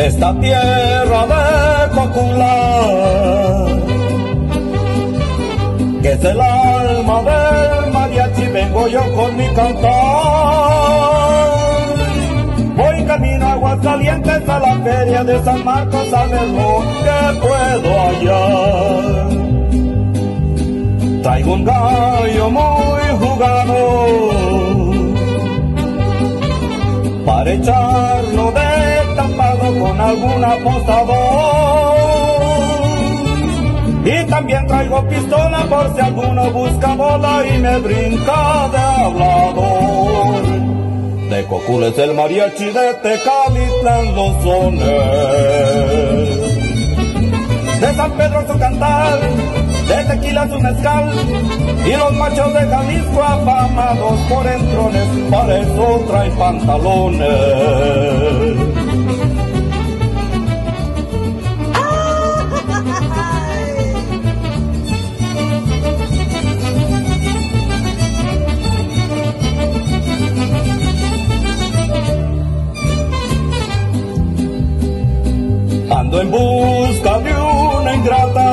esta tierra de Cocula, que es el alma del mariachi, vengo yo con mi cantar. Voy camino a Aguascalientes a la feria de San Marcos a ver lo que puedo hallar. Traigo un gallo muy jugado para echarlo de tapado con algún apostador. Y también traigo pistola por si alguno busca bola y me brinca de hablador. De Cocula es el mariachi, de Tecalitlán los sones. De San Pedro su cantar, de Tequila su mezcal, y los machos de Jalisco afamados por entrones, para eso traen pantalones. Ando en busca de una ingrata,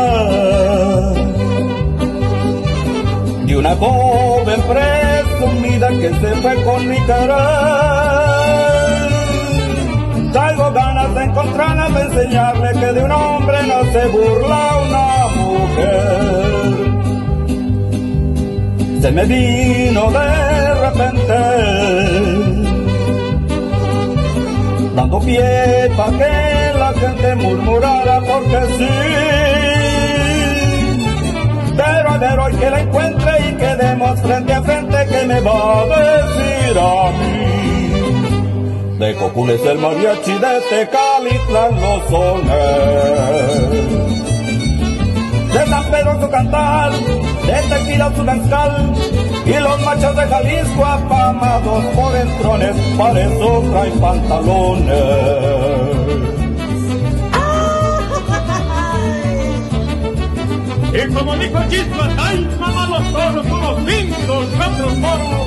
de una joven presumida que se fue con mi querer. Traigo ganas de encontrarla, de enseñarle que de un hombre no se burla una mujer. Se me vino de repente, dando pie pa' que la gente murmurara porque sí. Pero a ver hoy que la encuentre y quedemos frente a frente, ¿qué me va a decir a mí? De Cocula es el mariachi, de Tecalitlán los sones. De San Pedro su cantar, de Tequila su mezcal, y los machos de Jalisco afamados por entrones, para eso traen pantalones. Y como dijo Chispa, ¡ay, mamá, los toros, unos 5, 4 toros!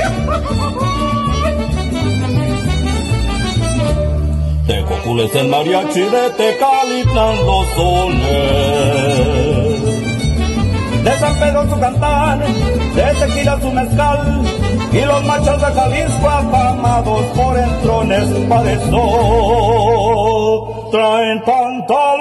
De Cocula es el mariachi, de Tecalitlán los sones. De San Pedro su cantar, de Tequila su mezcal, y los machos de Jalisco afamados por entrones, para eso traen pantalones.